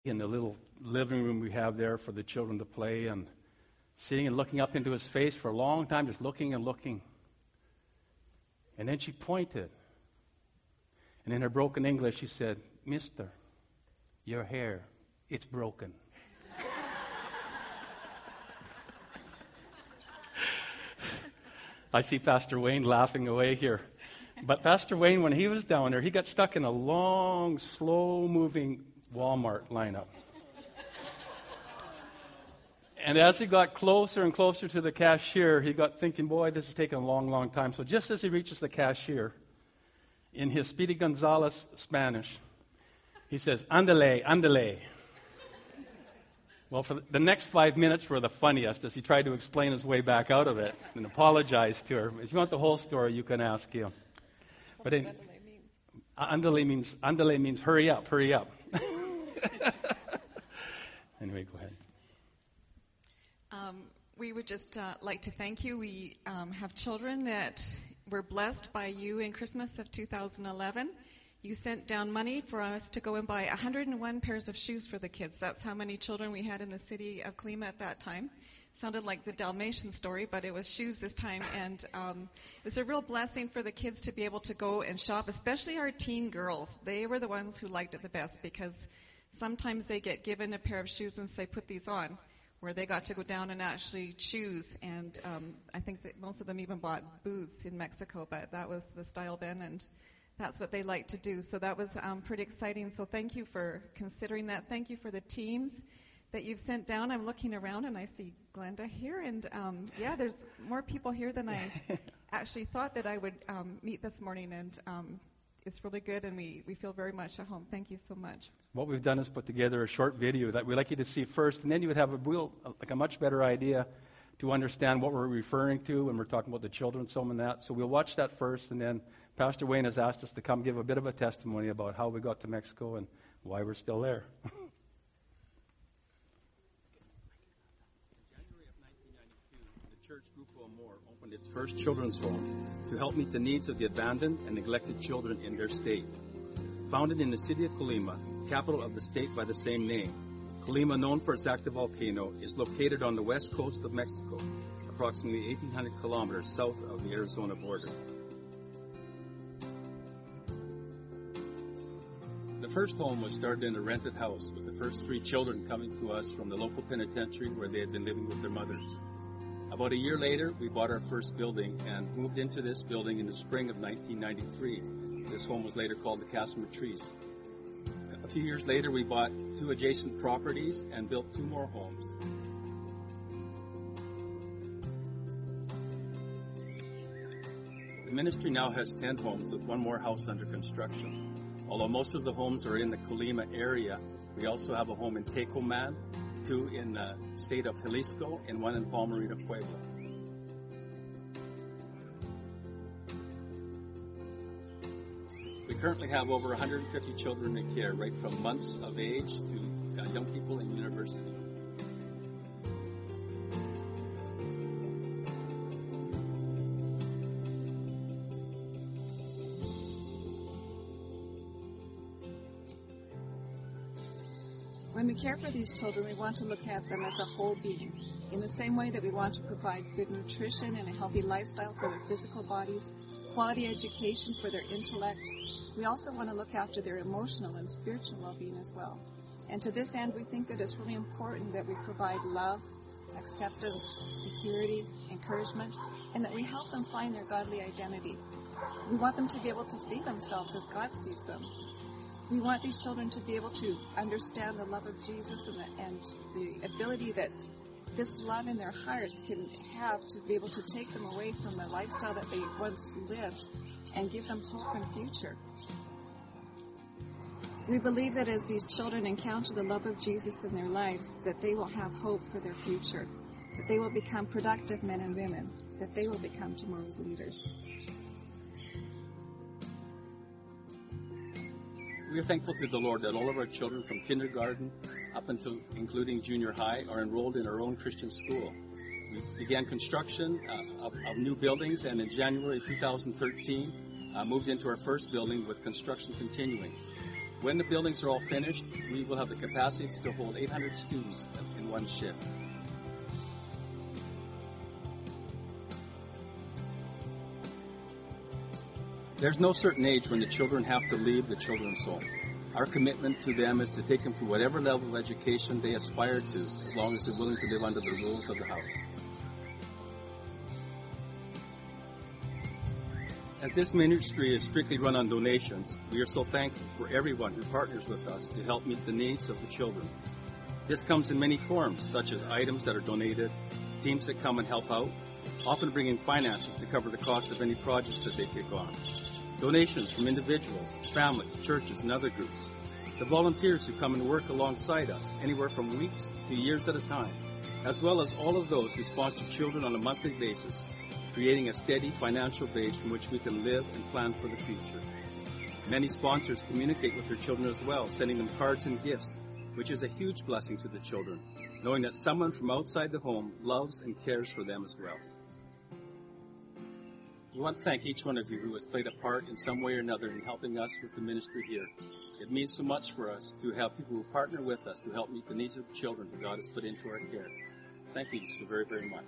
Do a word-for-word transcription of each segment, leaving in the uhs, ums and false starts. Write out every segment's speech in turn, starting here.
in the little living room we have there for the children to play, and sitting and looking up into his face for a long time, just looking and looking. And then she pointed. And in her broken English, she said, "Mister, your hair, it's broken." I see Pastor Wayne laughing away here. But Pastor Wayne, when he was down there, he got stuck in a long, slow-moving Walmart lineup. And as he got closer and closer to the cashier, he got thinking, boy, this is taking a long, long time. So just as he reaches the cashier, in his Speedy Gonzales Spanish, he says, "Andale, andale." Well, for the next five minutes were the funniest as he tried to explain his way back out of it and apologize to her. If you want the whole story, you can ask him. But in, andale means andale means hurry up, hurry up. Anyway, go ahead. Um, we would just uh, like to thank you. We um, have children that were blessed by you in Christmas of two thousand eleven. You sent down money for us to go and buy one hundred one pairs of shoes for the kids. That's how many children we had in the city of Colima at that time. Sounded like the Dalmatian story, but it was shoes this time. And um, it was a real blessing for the kids to be able to go and shop, especially our teen girls. They were the ones who liked it the best because sometimes they get given a pair of shoes and say, "Put these on," where they got to go down and actually choose. And um, I think that most of them even bought boots in Mexico, but that was the style then, and that's what they like to do. So that was um, pretty exciting. So thank you for considering that. Thank you for the teams that you've sent down. I'm looking around and I see Glenda here, and um, yeah, there's more people here than I actually thought that I would um, meet this morning, and um, it's really good, and we, we feel very much at home. Thank you so much. What we've done is put together a short video that we'd like you to see first, and then you would have a real, like a much better idea to understand what we're referring to when we're talking about the children's home and that. So we'll watch that first, and then Pastor Wayne has asked us to come give a bit of a testimony about how we got to Mexico and why we're still there. In January of nineteen ninety-two, the church Grupo Amor opened its first children's home to help meet the needs of the abandoned and neglected children in their state. Founded in the city of Colima, capital of the state by the same name, Colima, known for its active volcano, is located on the west coast of Mexico, approximately eighteen hundred kilometers south of the Arizona border. The first home was started in a rented house, with the first three children coming to us from the local penitentiary where they had been living with their mothers. About a year later, we bought our first building and moved into this building in the spring of nineteen ninety-three. This home was later called the Casa Matriz. A few years later, we bought two adjacent properties and built two more homes. The ministry now has ten homes with one more house under construction. Although most of the homes are in the Colima area, we also have a home in Tecomán, two in the state of Jalisco, and one in Palmarina, Puebla. We currently have over one hundred fifty children in care, right from months of age to uh, young people in university. When we care for these children, we want to look at them as a whole being. In the same way that we want to provide good nutrition and a healthy lifestyle for their physical bodies, quality education for their intellect, we also want to look after their emotional and spiritual well-being as well. And to this end, we think that it's really important that we provide love, acceptance, security, encouragement, and that we help them find their godly identity. We want them to be able to see themselves as God sees them. We want these children to be able to understand the love of Jesus and the, and the ability that this love in their hearts can have to be able to take them away from the lifestyle that they once lived and give them hope and future. We believe that as these children encounter the love of Jesus in their lives, that they will have hope for their future, that they will become productive men and women, that they will become tomorrow's leaders. We are thankful to the Lord that all of our children from kindergarten up until including junior high are enrolled in our own Christian school. We began construction uh, of, of new buildings, and in January two thousand thirteen uh, moved into our first building with construction continuing. When the buildings are all finished, we will have the capacity to hold eight hundred students in one shift. There's no certain age when the children have to leave the children's home. Our commitment to them is to take them to whatever level of education they aspire to, as long as they're willing to live under the rules of the house. As this ministry is strictly run on donations, we are so thankful for everyone who partners with us to help meet the needs of the children. This comes in many forms, such as items that are donated, teams that come and help out, often bringing finances to cover the cost of any projects that they take on. Donations from individuals, families, churches, and other groups. The volunteers who come and work alongside us, anywhere from weeks to years at a time, as well as all of those who sponsor children on a monthly basis, creating a steady financial base from which we can live and plan for the future. Many sponsors communicate with their children as well, sending them cards and gifts, which is a huge blessing to the children, knowing that someone from outside the home loves and cares for them as well. We want to thank each one of you who has played a part in some way or another in helping us with the ministry here. It means so much for us to have people who partner with us to help meet the needs of the children who God has put into our care. Thank you so very, very much.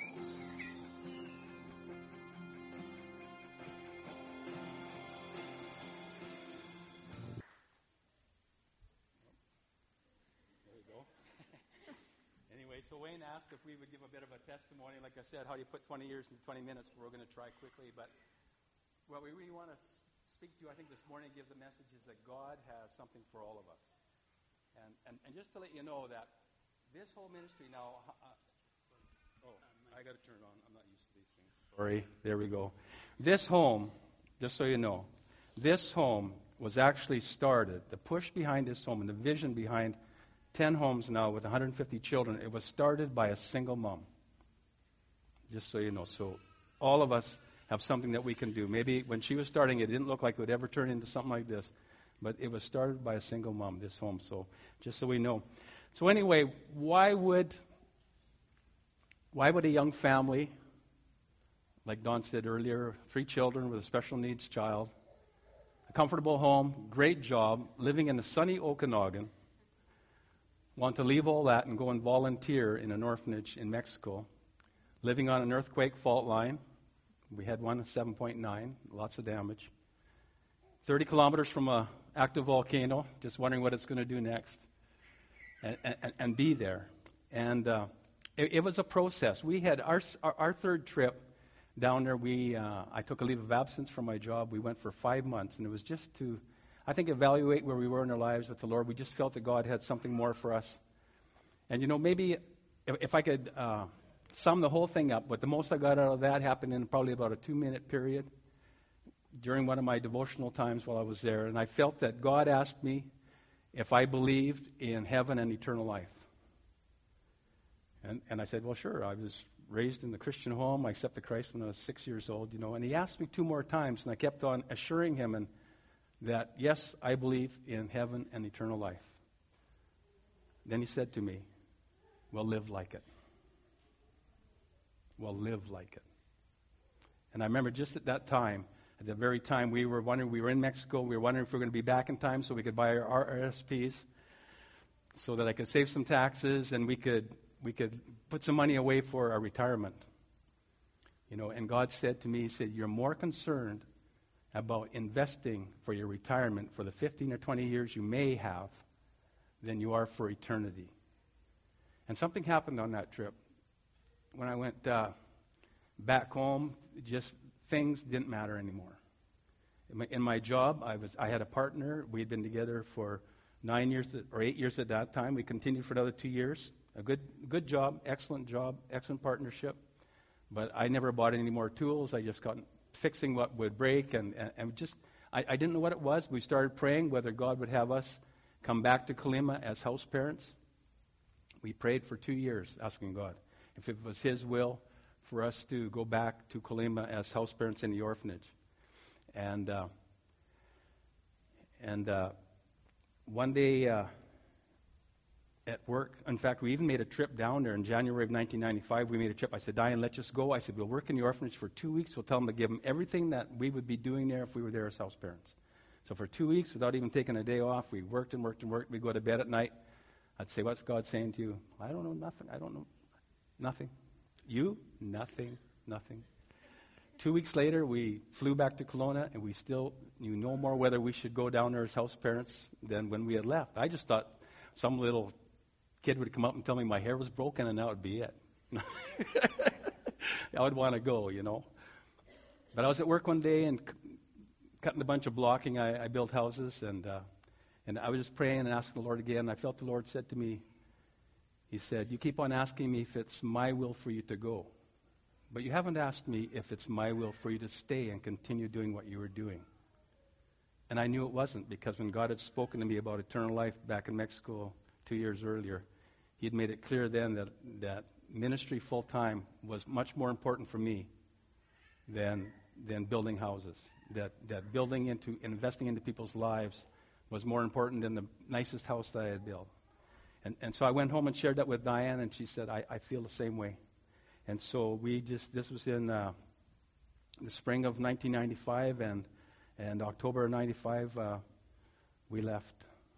So Wayne asked if we would give a bit of a testimony. Like I said, how do you put twenty years into twenty minutes? We're going to try quickly. But what we really want to speak to, I think, this morning, give the message is that God has something for all of us. And and, and just to let you know that this whole ministry now, uh, oh, I got to turn it on. I'm not used to these things. Sorry. There we go. This home, just so you know, this home was actually started, the push behind this home and the vision behind ten homes now with one hundred fifty children, it was started by a single mom. Just so you know. So all of us have something that we can do. Maybe when she was starting, it didn't look like it would ever turn into something like this. But it was started by a single mom, this home. So just so we know. So anyway, why would why would a young family, like Don said earlier, three children with a special needs child, a comfortable home, great job, living in the sunny Okanagan, want to leave all that and go and volunteer in an orphanage in Mexico, living on an earthquake fault line? We had one, seven point nine, lots of damage. thirty kilometers from an active volcano, just wondering what it's going to do next, and, and, and be there. And uh, it, it was a process. We had our, our, our third trip down there. We uh, I took a leave of absence from my job. We went for five months, and it was just to I think evaluate where we were in our lives with the Lord. We just felt that God had something more for us. And, you know, maybe if, if I could uh, sum the whole thing up, but the most I got out of that happened in probably about a two-minute period during one of my devotional times while I was there. And I felt that God asked me if I believed in heaven and eternal life. And, and I said, well, sure. I was raised in the Christian home. I accepted Christ when I was six years old, you know. And he asked me two more times, and I kept on assuring him and that, yes, I believe in heaven and eternal life. Then he said to me, well, live like it. Well, live like it. And I remember just at that time, at the very time we were wondering, we were in Mexico, we were wondering if we were going to be back in time so we could buy our R S Ps so that I could save some taxes and we could we could put some money away for our retirement. You know, and God said to me, he said, you're more concerned about investing for your retirement for the fifteen or twenty years you may have than you are for eternity. And something happened on that trip. When I went uh, back home, just things didn't matter anymore. In my, in my job, I was I had a partner. We had been together for nine years or eight years at that time. We continued for another two years. A good good job, excellent job, excellent partnership. But I never bought any more tools. I just got fixing what would break, and, and, and just, I, I didn't know what it was. We started praying whether God would have us come back to Colima as house parents. We prayed for two years, asking God if it was His will for us to go back to Colima as house parents in the orphanage. And uh, and uh, one day uh, at work, in fact, we even made a trip down there in January of nineteen ninety-five. We made a trip. I said, Diane, let's just go. I said, we'll work in the orphanage for two weeks. We'll tell them to give them everything that we would be doing there if we were there as house parents. So for two weeks, without even taking a day off, we worked and worked and worked. We'd go to bed at night. I'd say, what's God saying to you? I don't know nothing. I don't know nothing. You? Nothing. Nothing. Two weeks later, we flew back to Kelowna, and we still knew no more whether we should go down there as house parents than when we had left. I just thought some little kid would come up and tell me my hair was broken, and that would be it. I would want to go, you know. But I was at work one day and c- cutting a bunch of blocking. I, I built houses, and uh, and I was just praying and asking the Lord again. I felt the Lord said to me, He said, you keep on asking me if it's my will for you to go. But you haven't asked me if it's my will for you to stay and continue doing what you were doing. And I knew it wasn't, because when God had spoken to me about eternal life back in Mexico two years earlier, He had made it clear then that, that ministry full-time was much more important for me than than building houses. That, that building into, investing into people's lives was more important than the nicest house that I had built. And, and so I went home and shared that with Diane, and she said, I, I feel the same way. And so we just, this was in uh, the spring of nineteen ninety-five, and, and October of ninety-five, uh, we left.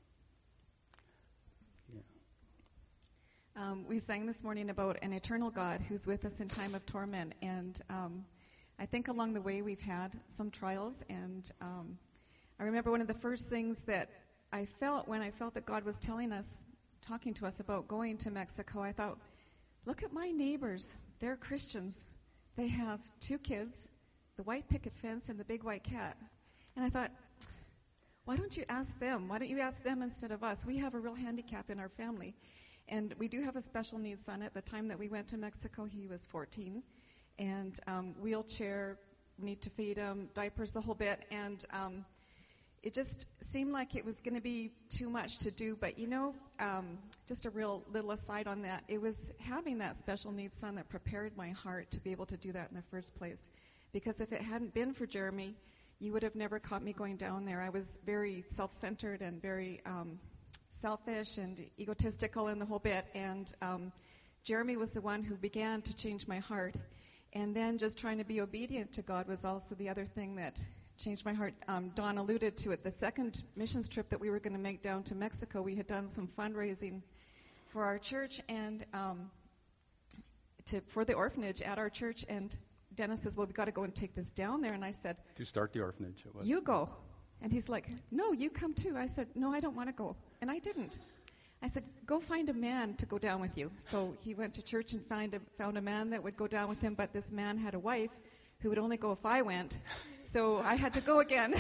Yeah. Um, we sang this morning about an eternal God who's with us in time of torment. And um, I think along the way we've had some trials. And um, I remember one of the first things that I felt when I felt that God was telling us, talking to us about going to Mexico, I thought, look at my neighbors. They're Christians. They have two kids, the white picket fence and the big white cat. And I thought, why don't you ask them? Why don't you ask them instead of us? We have a real handicap in our family. And we do have a special needs son. At the time that we went to Mexico, he was fourteen. And um, wheelchair, need to feed him, diapers, the whole bit. And um, it just seemed like it was going to be too much to do. But, you know, um, just a real little aside on that, it was having that special needs son that prepared my heart to be able to do that in the first place. Because if it hadn't been for Jeremy, you would have never caught me going down there. I was very self-centered and very um, selfish and egotistical in the whole bit. And um, Jeremy was the one who began to change my heart. And then just trying to be obedient to God was also the other thing that changed my heart. Um, Don alluded to it. The second missions trip that we were going to make down to Mexico, we had done some fundraising for our church and um, to, for the orphanage at our church. And Dennis says, well, we've got to go and take this down there. And I said, To start the orphanage, it was. You go. And he's like, no, you come too. I said, no, I don't want to go. And I didn't. I said, go find a man to go down with you. So he went to church and find a, found a man that would go down with him, but this man had a wife who would only go if I went. So I had to go again.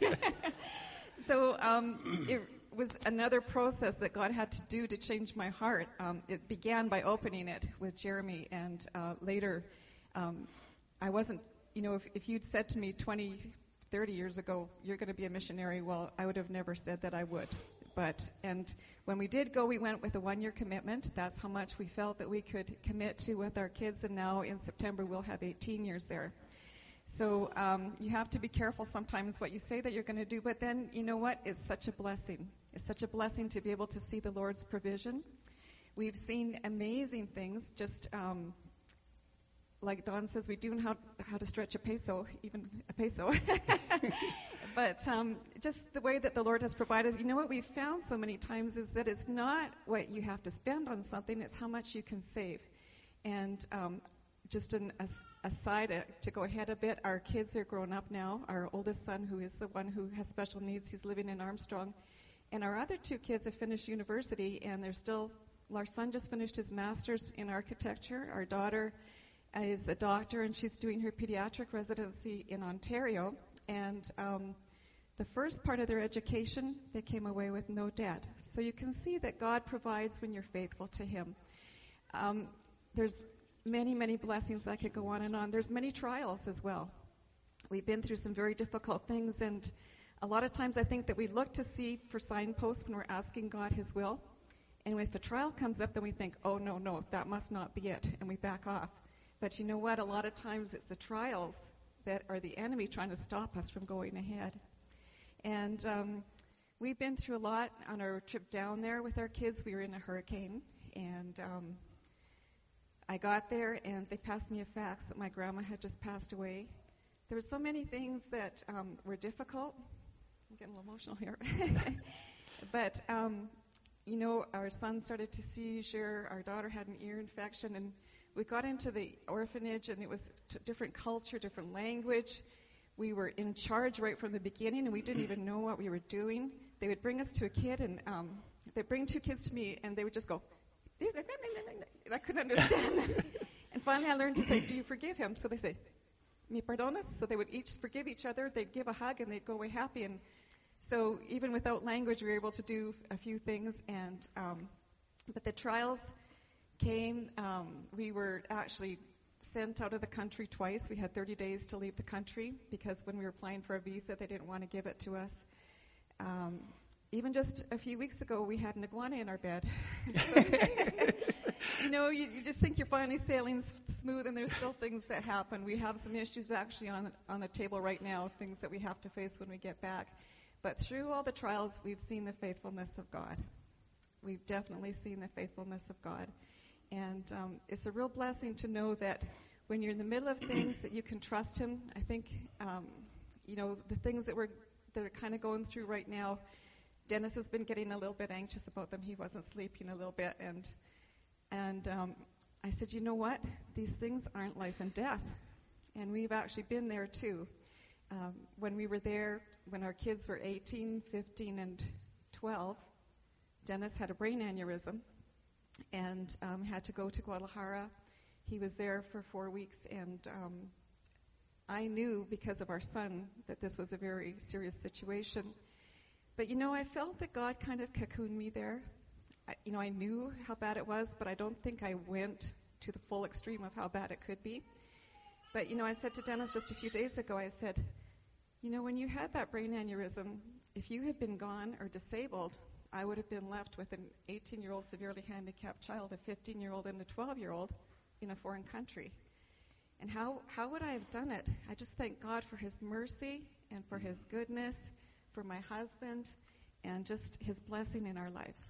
So um, it was another process that God had to do to change my heart. Um, it began by opening it with Jeremy, and uh, later um, I wasn't, you know, if, if you'd said to me twenty, thirty years ago, you're going to be a missionary, well, I would have never said that I would. But, and when we did go, we went with a one-year commitment. That's how much we felt that we could commit to with our kids, and now in September we'll have eighteen years there. So um, you have to be careful sometimes what you say that you're going to do, but then, you know what? It's such a blessing. It's such a blessing to be able to see the Lord's provision. We've seen amazing things, just um, like Don says, we do know how, how to stretch a peso, even a peso. But um, just the way that the Lord has provided, you know what we've found so many times is that it's not what you have to spend on something, it's how much you can save. And um, just an as, aside uh, to go ahead a bit, our kids are grown up now. Our oldest son, who is the one who has special needs, he's living in Armstrong. And our other two kids have finished university, and they're still, well, our son just finished his master's in architecture. Our daughter is a doctor, and she's doing her pediatric residency in Ontario. And um, the first part of their education, they came away with no debt. So you can see that God provides when you're faithful to Him. Um, there's many, many blessings. I could go on and on. There's many trials as well. We've been through some very difficult things, and a lot of times I think that we look to see for signposts when we're asking God His will. And if a trial comes up, then we think, oh, no, no, that must not be it, and we back off. But you know what? A lot of times it's the trials that are the enemy trying to stop us from going ahead. And um, we've been through a lot on our trip down there with our kids. We were in a hurricane, and um, I got there, and they passed me a fax that my grandma had just passed away. There were so many things that um, were difficult, I'm getting a little emotional here. But, um, you know, our son started to seizure. Our daughter had an ear infection. And we got into the orphanage, and it was a different culture, different language. We were in charge right from the beginning, and we didn't even know what we were doing. They would bring us to a kid, and um, they'd bring two kids to me, and they would just go, I couldn't understand them. And finally I learned to say, do you forgive him? So they say, me perdonas? So they would each forgive each other. They'd give a hug, and they'd go away happy. And so even without language, we were able to do a few things. And um, but the trials came. Um, we were actually sent out of the country twice. We had thirty days to leave the country because when we were applying for a visa, they didn't want to give it to us. Um, even just a few weeks ago, we had an iguana in our bed. So, you know, you, you just think you're finally sailing s- smooth, and there's still things that happen. We have some issues actually on the, on the table right now, things that we have to face when we get back. But through all the trials, we've seen the faithfulness of God. We've definitely seen the faithfulness of God. And um, it's a real blessing to know that when you're in the middle of things, that you can trust Him. I think, um, you know, the things that we're that are kind of going through right now, Dennis has been getting a little bit anxious about them. He wasn't sleeping a little bit, and and um, I said, you know what? These things aren't life and death, and we've actually been there too. Um, when we were there, when our kids were eighteen, fifteen, and twelve, Dennis had a brain aneurysm and um, had to go to Guadalajara. He was there for four weeks, and um, I knew because of our son that this was a very serious situation. But, you know, I felt that God kind of cocooned me there. I, you know, I knew how bad it was, but I don't think I went to the full extreme of how bad it could be. But, you know, I said to Dennis just a few days ago, I said, you know, when you had that brain aneurysm, if you had been gone or disabled, I would have been left with an eighteen-year-old severely handicapped child, a fifteen-year-old, and a twelve-year-old in a foreign country. And how, how would I have done it? I just thank God for His mercy and for His goodness, for my husband, and just His blessing in our lives.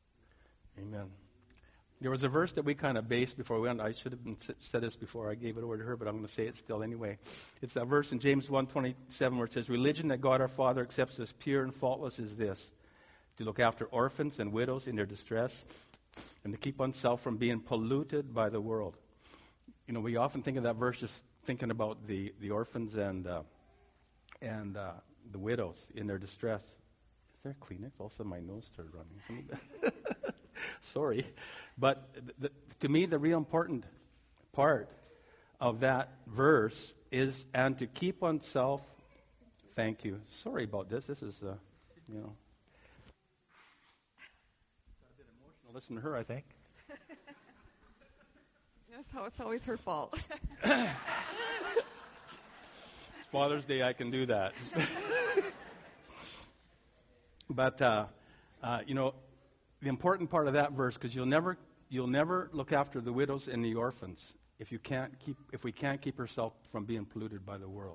Amen. There was a verse that we kind of based before we went. I should have been said this before I gave it over to her, but I'm going to say it still anyway. It's that verse in James one twenty-seven where it says, religion that God our Father accepts as pure and faultless is this, to look after orphans and widows in their distress, and to keep oneself from being polluted by the world. You know, we often think of that verse just thinking about the, the orphans and uh, and uh, the widows in their distress. Is there a Kleenex? Also, my nose started running. Sorry. But the, to me, the real important part of that verse is, and to keep oneself, thank you. Sorry about this. This is, uh, you know, a bit emotional. Listen to her, I think. That's how it's always her fault. It's Father's Day, I can do that. But, uh, uh, you know, the important part of that verse, because you'll never you'll never look after the widows and the orphans if you can't keep if we can't keep ourselves from being polluted by the world.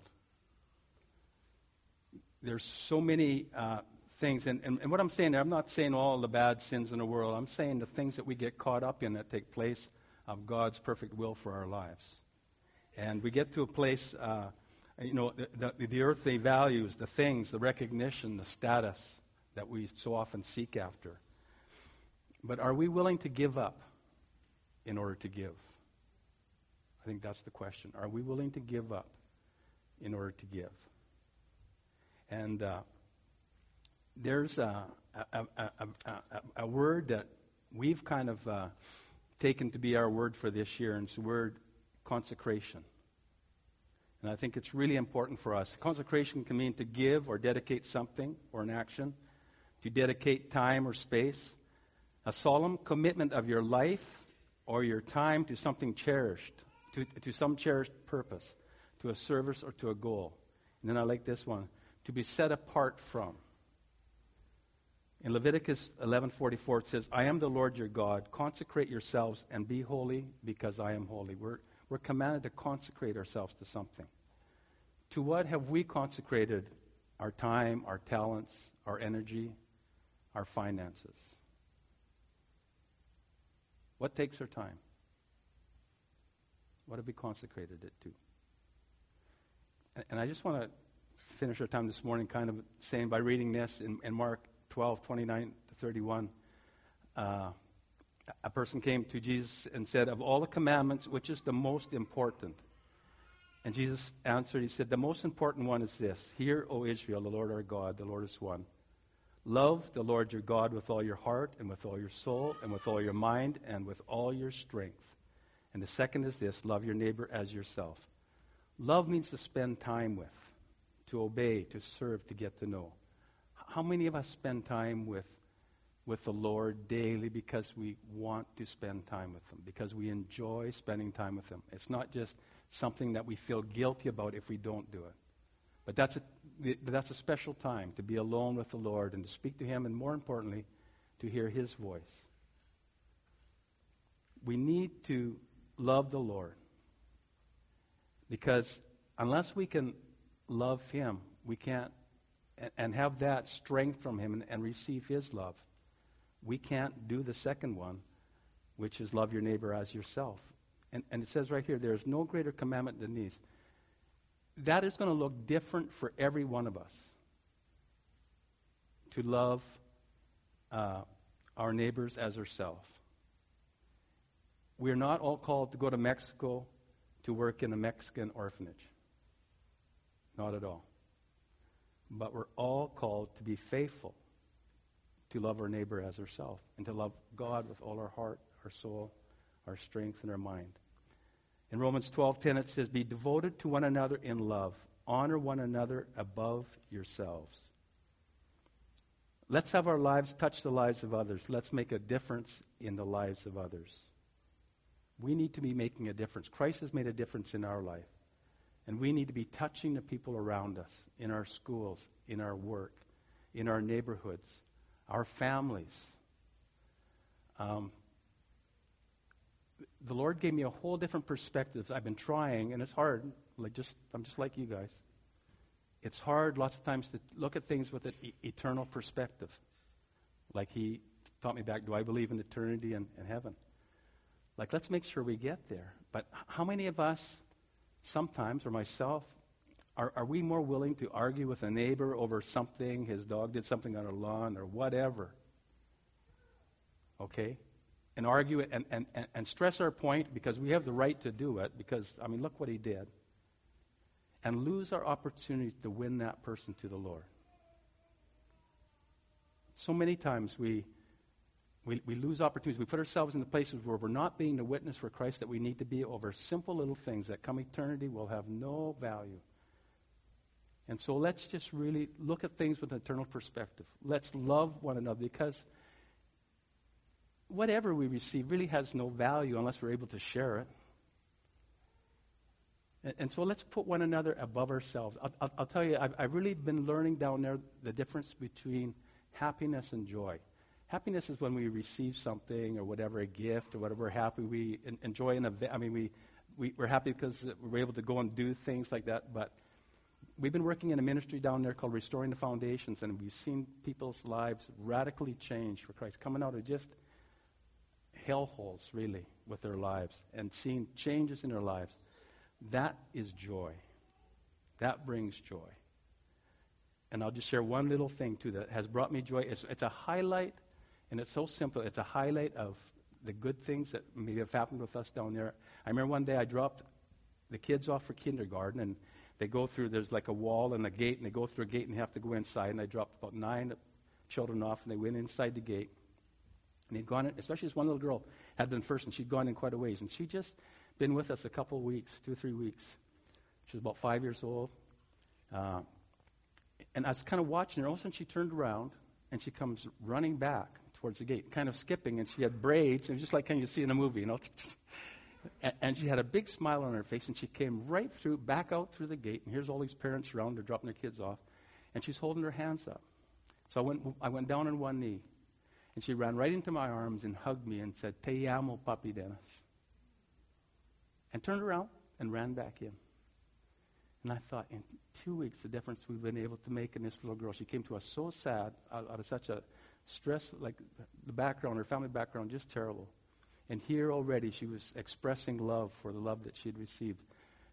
There's so many uh, things, and, and, and what I'm saying, I'm not saying all the bad sins in the world. I'm saying the things that we get caught up in that take place of God's perfect will for our lives. And we get to a place, uh, you know, the, the, the earthly values, the things, the recognition, the status that we so often seek after. But are we willing to give up in order to give? I think that's the question. Are we willing to give up in order to give? And uh, there's a, a, a, a, a word that we've kind of uh, taken to be our word for this year, and it's the word consecration. And I think it's really important for us. Consecration can mean to give or dedicate something or an action, to dedicate time or space, a solemn commitment of your life or your time to something cherished, to, to some cherished purpose, to a service or to a goal. And then I like this one, to be set apart from. In Leviticus eleven forty-four, it says, I am the Lord your God. Consecrate yourselves and be holy because I am holy. We're, we're commanded to consecrate ourselves to something. To what have we consecrated our time, our talents, our energy, our finances? What takes our time? What have we consecrated it to? And, and I just want to finish our time this morning kind of saying by reading this in, in Mark twelve, twenty-nine to thirty-one. Uh, a person came to Jesus and said, of all the commandments, which is the most important? And Jesus answered, he said, the most important one is this. Hear, O Israel, the Lord our God, the Lord is one. Love the Lord your God with all your heart and with all your soul and with all your mind and with all your strength. And the second is this, love your neighbor as yourself. Love means to spend time with, to obey, to serve, to get to know. How many of us spend time with, with the Lord daily because we want to spend time with Him, because we enjoy spending time with Him? It's not just something that we feel guilty about if we don't do it. But that's a, but that's a special time to be alone with the Lord and to speak to Him, and more importantly, to hear His voice. We need to love the Lord, because unless we can love Him, we can't, and, and have that strength from Him and, and receive His love, we can't do the second one, which is love your neighbor as yourself. And, and it says right here, there is no greater commandment than these. That is going to look different for every one of us. To love uh, our neighbors as ourselves. We're not all called to go to Mexico to work in a Mexican orphanage. Not at all. But we're all called to be faithful, to love our neighbor as ourselves, and to love God with all our heart, our soul, our strength, and our mind. In Romans twelve ten it says, be devoted to one another in love. Honor one another above yourselves. Let's have our lives touch the lives of others. Let's make a difference in the lives of others. We need to be making a difference. Christ has made a difference in our life. And we need to be touching the people around us, in our schools, in our work, in our neighborhoods, our families. Um, the Lord gave me a whole different perspective. I've been trying, and it's hard. Like just, I'm just like you guys. It's hard lots of times to look at things with an e- eternal perspective. Like He taught me back, do I believe in eternity and, and heaven? Like, let's make sure we get there. But how many of us, sometimes, or myself, are, are we more willing to argue with a neighbor over something, his dog did something on our lawn, or whatever? Okay? And argue it and, and, and, and stress our point because we have the right to do it, because, I mean, look what he did. And lose our opportunity to win that person to the Lord. So many times we, we we lose opportunities. We put ourselves in the places where we're not being the witness for Christ that we need to be over simple little things that come eternity will have no value. And so let's just really look at things with an eternal perspective. Let's love one another, because whatever we receive really has no value unless we're able to share it. And, and so let's put one another above ourselves. I'll, I'll, I'll tell you, I've, I've really been learning down there the difference between happiness and joy. Happiness is when we receive something or whatever, a gift or whatever, we're happy. We en- enjoy an event. I mean, we, we, we're happy because we're able to go and do things like that. But we've been working in a ministry down there called Restoring the Foundations, and we've seen people's lives radically change for Christ, coming out of just hellholes, really, with their lives and seeing changes in their lives. That is joy. That brings joy. And I'll just share one little thing, too, that has brought me joy. It's, it's a highlight, and it's so simple. It's a highlight of the good things that maybe have happened with us down there. I remember one day I dropped the kids off for kindergarten, and they go through, there's like a wall and a gate, and they go through a gate and have to go inside. And I dropped about nine children off, and they went inside the gate. And they'd gone in, especially this one little girl had been first, and she'd gone in quite a ways. And she'd just been with us a couple of weeks, two or three weeks. She was about five years old. Uh, and I was kind of watching her. All of a sudden, she turned around, and she comes running back towards the gate, kind of skipping, and she had braids. It was just like kind of you see in a movie, you know. and, and she had a big smile on her face, and she came right through, back out through the gate. And here's all these parents around her dropping their kids off. And she's holding her hands up. So I went, I went down on one knee. And she ran right into my arms and hugged me and said, Te amo, Papi Dennis. And turned around and ran back in. And I thought, in two weeks, the difference we've been able to make in this little girl. She came to us so sad, out, out of such a stress, like the background, her family background, just terrible. And here already she was expressing love for the love that she'd received.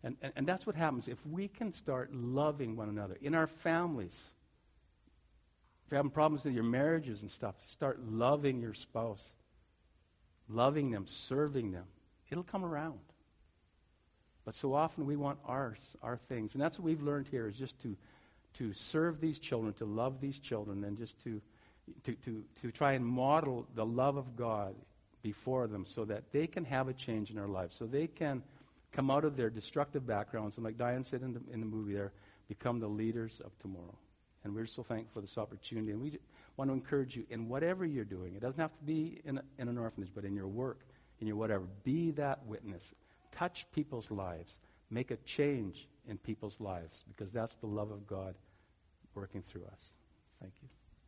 And, and, and that's what happens. If we can start loving one another in our families, if you're having problems with your marriages and stuff, start loving your spouse, loving them, serving them. It'll come around. But so often we want ours, our things. And that's what we've learned here, is just to to serve these children, to love these children, and just to to to, to try and model the love of God before them so that they can have a change in their lives, so they can come out of their destructive backgrounds and, like Diane said in the, in the movie there, become the leaders of tomorrow. And we're so thankful for this opportunity. And we j- want to encourage you in whatever you're doing. It doesn't have to be in, a, in an orphanage, but in your work, in your whatever. Be that witness. Touch people's lives. Make a change in people's lives, because that's the love of God working through us. Thank you.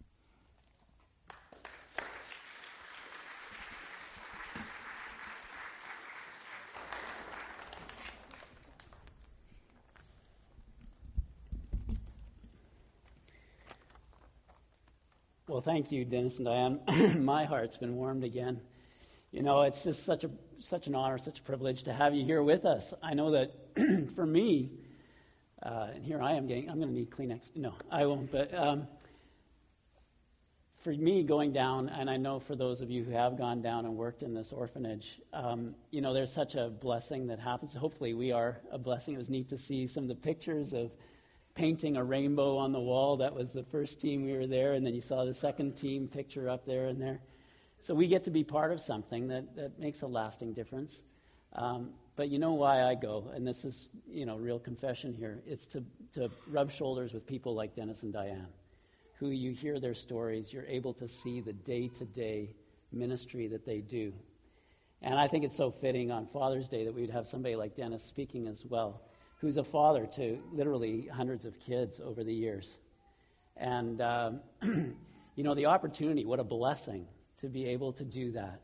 Well, thank you, Dennis and Diane. My heart's been warmed again. You know, it's just such a such an honor, such a privilege to have you here with us. I know that for me, uh, and here I am getting, I'm going to need Kleenex. No, I won't. But um, for me, going down, and I know for those of you who have gone down and worked in this orphanage, um, you know, there's such a blessing that happens. Hopefully, we are a blessing. It was neat to see some of the pictures of painting a rainbow on the wall. That was the first team we were there, and then you saw the second team picture up there and there. So we get to be part of something that, that makes a lasting difference. Um, but you know why I go, and this is, you know, real confession here. It's to, to rub shoulders with people like Dennis and Diane, who you hear their stories, you're able to see the day-to-day ministry that they do. And I think it's so fitting on Father's Day that we'd have somebody like Dennis speaking as well, who's a father to literally hundreds of kids over the years. And, um, you know, the opportunity, what a blessing to be able to do that.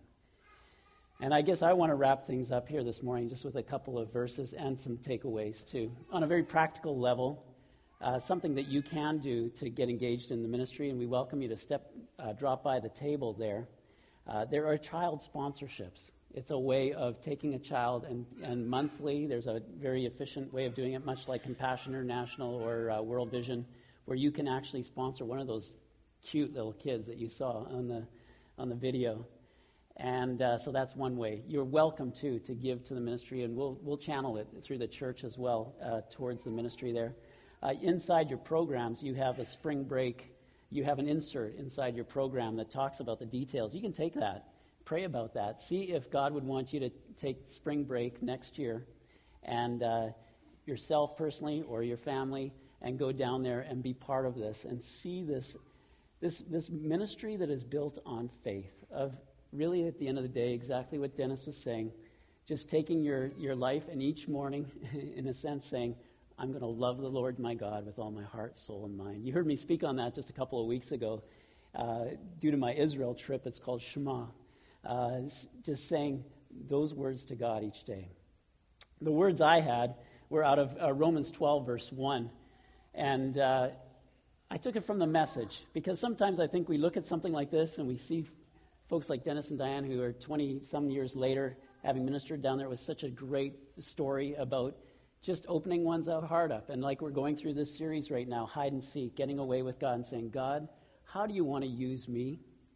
And I guess I want to wrap things up here this morning just with a couple of verses and some takeaways too. On a very practical level, uh, something that you can do to get engaged in the ministry, and we welcome you to step, uh, drop by the table there. Uh, there are child sponsorships. It's a way of taking a child and, and monthly, there's a very efficient way of doing it, much like Compassion International or uh, World Vision, where you can actually sponsor one of those cute little kids that you saw on the on the video. And uh, so that's one way. You're welcome, too, to give to the ministry, and we'll we'll channel it through the church as well uh, towards the ministry there. Uh, inside your programs, you have a spring break. You have an insert inside your program that talks about the details. You can take that. Pray about that. See if God would want you to take spring break next year, and uh, yourself personally or your family, and go down there and be part of this and see this this this ministry that is built on faith. Of really, at the end of the day, exactly what Dennis was saying, just taking your your life and each morning, in a sense, saying, I'm going to love the Lord my God with all my heart, soul, and mind. You heard me speak on that just a couple of weeks ago. Uh, due to my Israel trip, it's called Shema. Uh, just saying those words to God each day. The words I had were out of uh, Romans twelve, verse one. And uh, I took it from the Message, because sometimes I think we look at something like this and we see folks like Dennis and Diane who are twenty-some years later having ministered down there with such a great story about just opening one's heart up. And like we're going through this series right now, hide and seek, getting away with God and saying, God, how do you want to use me?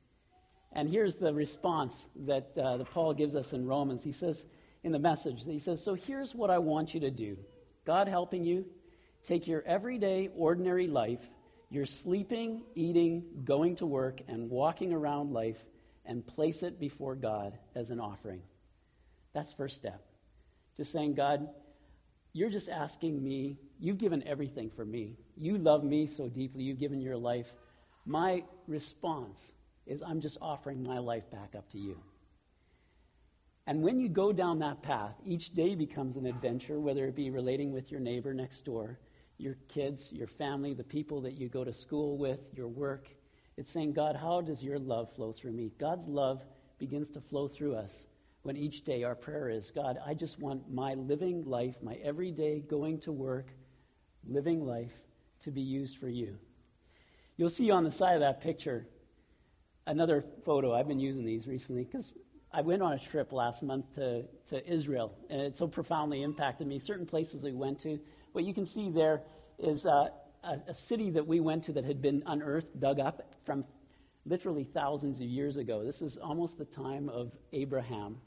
And here's the response that, uh, that Paul gives us in Romans. He says in the Message, he says, so here's what I want you to do. God helping you, take your everyday, ordinary life, your sleeping, eating, going to work, and walking around life, and place it before God as an offering. That's first step. Just saying, God, you're just asking me, you've given everything for me. You love me so deeply, you've given your life. My response is I'm just offering my life back up to you. And when you go down that path, each day becomes an adventure, whether it be relating with your neighbor next door, your kids, your family, the people that you go to school with, your work. It's saying, God, how does your love flow through me? God's love begins to flow through us when each day our prayer is, God, I just want my living life, my everyday going to work, living life to be used for you. You'll see on the side of that picture another photo. I've been using these recently because I went on a trip last month to, to Israel, and it so profoundly impacted me. Certain places we went to, what you can see there is uh, a, a city that we went to that had been unearthed, dug up from literally thousands of years ago. This is almost the time of Abraham.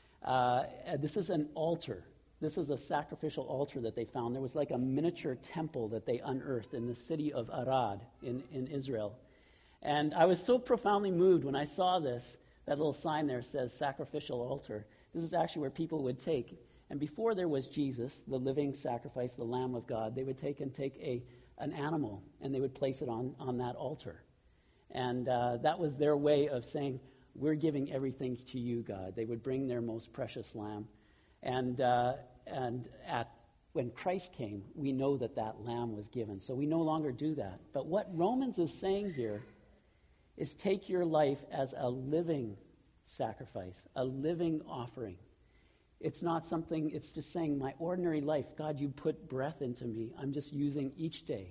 Uh, this is an altar. This is a sacrificial altar that they found. There was like a miniature temple that they unearthed in the city of Arad in, in Israel. And I was so profoundly moved when I saw this. That little sign there says sacrificial altar. This is actually where people would take. And before there was Jesus, the living sacrifice, the Lamb of God, they would take and take a an animal and they would place it on, on that altar. And uh, that was their way of saying, we're giving everything to you, God. They would bring their most precious lamb. And uh, and at when Christ came, we know that that lamb was given. So we no longer do that. But what Romans is saying here is take your life as a living sacrifice, a living offering. It's not something, it's just saying my ordinary life, God, you put breath into me. I'm just using each day.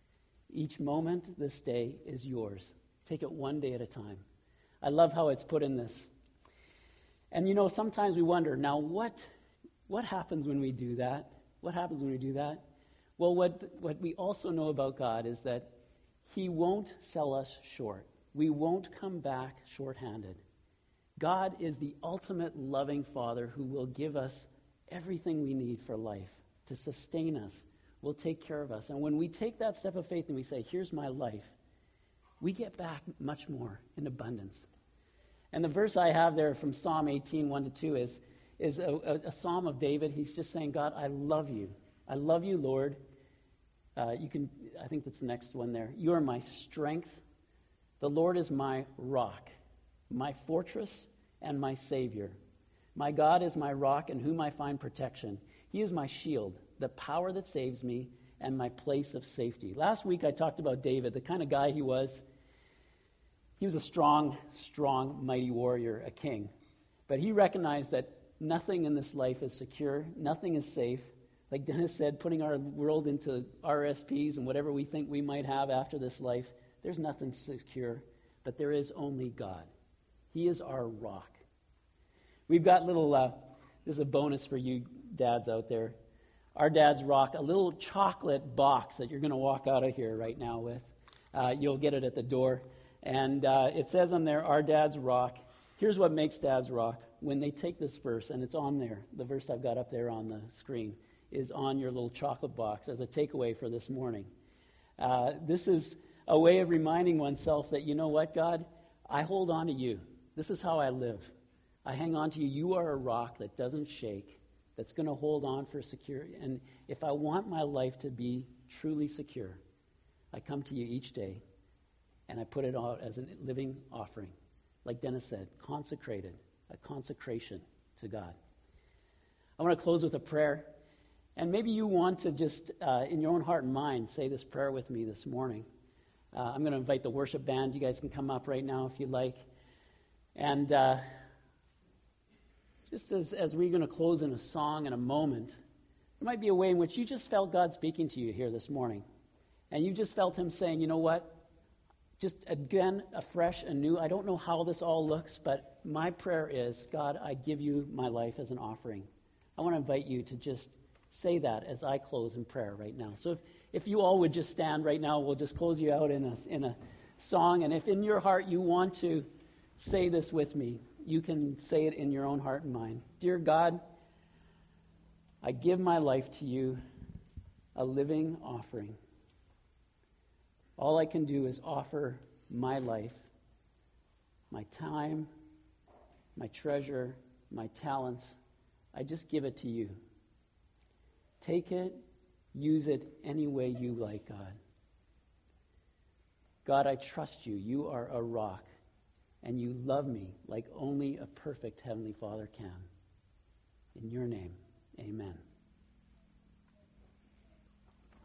Each moment this day is yours. Take it one day at a time. I love how it's put in this. And you know, sometimes we wonder, now what what happens when we do that? What happens when we do that? Well, what what we also know about God is that He won't sell us short. We won't come back short-handed. God is the ultimate loving Father who will give us everything we need for life, to sustain us, will take care of us. And when we take that step of faith and we say, here's my life, we get back much more in abundance. And the verse I have there from Psalm eighteen, one to two is, is a, a, a psalm of David. He's just saying, God, I love you. I love you, Lord. Uh, you can, I think that's the next one there. You are my strength. The Lord is my rock, my fortress, and my Savior. My God is my rock in whom I find protection. He is my shield, the power that saves me, and my place of safety. Last week I talked about David, the kind of guy he was. He was a strong, strong, mighty warrior, a king. But he recognized that nothing in this life is secure, nothing is safe. Like Dennis said, putting our world into R S Ps and whatever we think we might have after this life, there's nothing secure, but there is only God. He is our rock. We've got little, uh, this is a bonus for you dads out there. Our dad's rock, a little chocolate box that you're going to walk out of here right now with. Uh, you'll get it at the door. And uh, it says on there, our dad's rock. Here's what makes dad's rock. When they take this verse, and it's on there, the verse I've got up there on the screen, is on your little chocolate box as a takeaway for this morning. Uh, this is a way of reminding oneself that, you know what, God, I hold on to you. This is how I live. I hang on to you. You are a rock that doesn't shake, that's going to hold on for security. And if I want my life to be truly secure, I come to you each day and I put it out as a living offering. Like Dennis said, consecrated, a consecration to God. I want to close with a prayer. And maybe you want to just, uh, in your own heart and mind, say this prayer with me this morning. Uh, I'm going to invite the worship band. You guys can come up right now if you like. And uh, just as, as we're going to close in a song in a moment, there might be a way in which you just felt God speaking to you here this morning. And you just felt Him saying, you know what? Just again, afresh, anew. I don't know how this all looks, but my prayer is, God, I give you my life as an offering. I want to invite you to just say that as I close in prayer right now. So if, if you all would just stand right now, we'll just close you out in a, in a song. And if in your heart you want to say this with me, you can say it in your own heart and mind. Dear God, I give my life to you, a living offering. All I can do is offer my life, my time, my treasure, my talents. I just give it to you. Take it, use it any way you like, God. God, I trust you. You are a rock, and you love me like only a perfect Heavenly Father can. In your name, amen.